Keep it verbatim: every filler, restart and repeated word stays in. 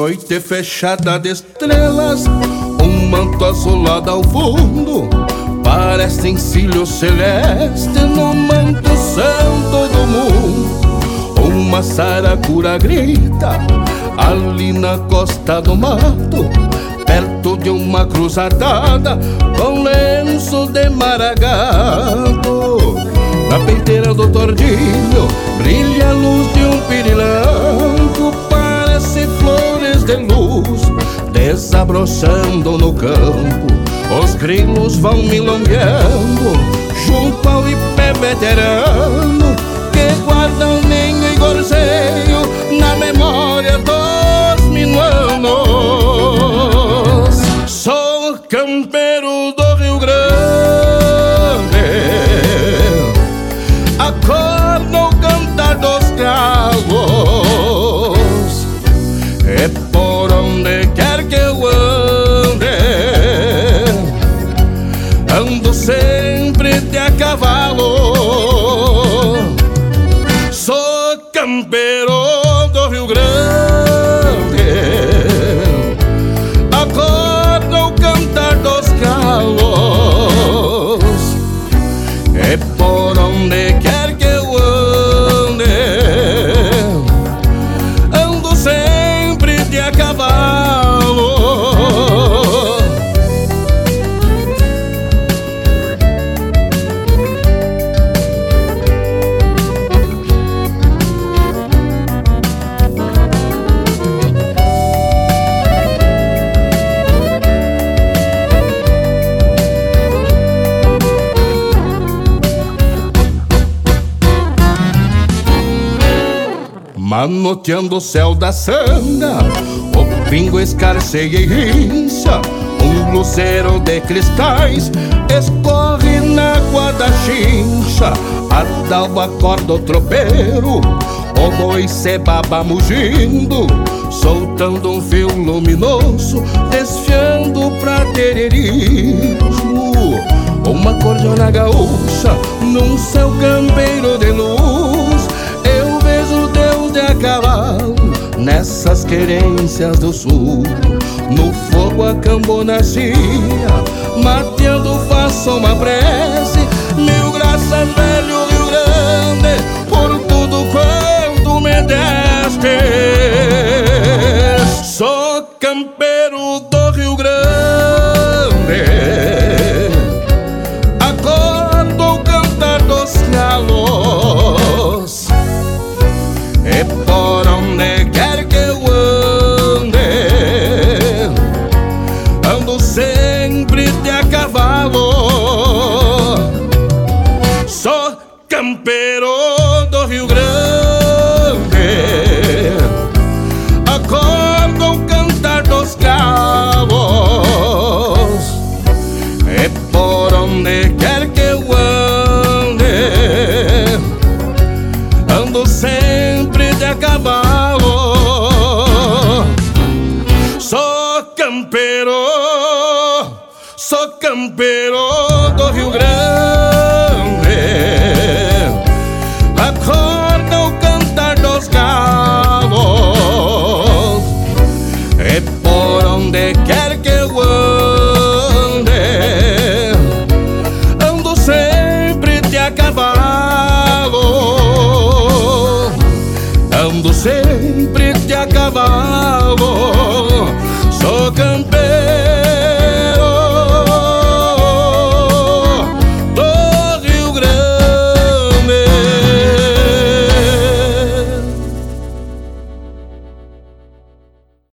Noite fechada de estrelas, um manto azulado ao fundo, parece encilho celeste no manto santo do mundo. Uma saracura grita ali na costa do mato, perto de uma cruz ardada com lenço de maragado. Na peiteira do tordilho brilha a luz de um pirilampo, parece flores de luz desabrochando no campo. Os grilos vão milongueando junto ao ipé veterano, que guarda um ninho e gorjeio na memória dos minuanos. Sou campeiro do Rio Grande, acordo o cantar dos galos, é por onde quer que eu ande, ando sempre de a cavalo. Sou campeiro do Rio Grande, acordo o cantar dos galos, é por onde quer que eu ande, ando sempre de a cavalo. Manoteando o céu da sanga, o pingo escarceia e rincha, um luzeiro de cristais escorre na água da chincha. A dalva acorda o tropeiro, o boi se baba mugindo, soltando um fio luminoso, desfiando pra tererismo. Uma cordiona gaúcha num céu campeiro de luz, eu vejo Deus de a cavalo nessas querências do sul. No fogo a cambonacia, mateando faço uma prece, mil graças velho Rio Grande, por tudo quanto me deste. Sou campeiro do Rio Grande, acordo o cantar dos galos, é por onde quer que eu ande, ando sempre de a cavalo. Sou campeiro do Rio Grande, acordo o cantar dos galos, é por onde quer que eu ande, ando sempre de a cavalo. Sou campeiro, sou campeiro do Rio Grande, acorda o cantar dos galos, é por onde quer que eu ande, ando sempre de a cavalo, ando sempre de a cavalo. Sou campeiro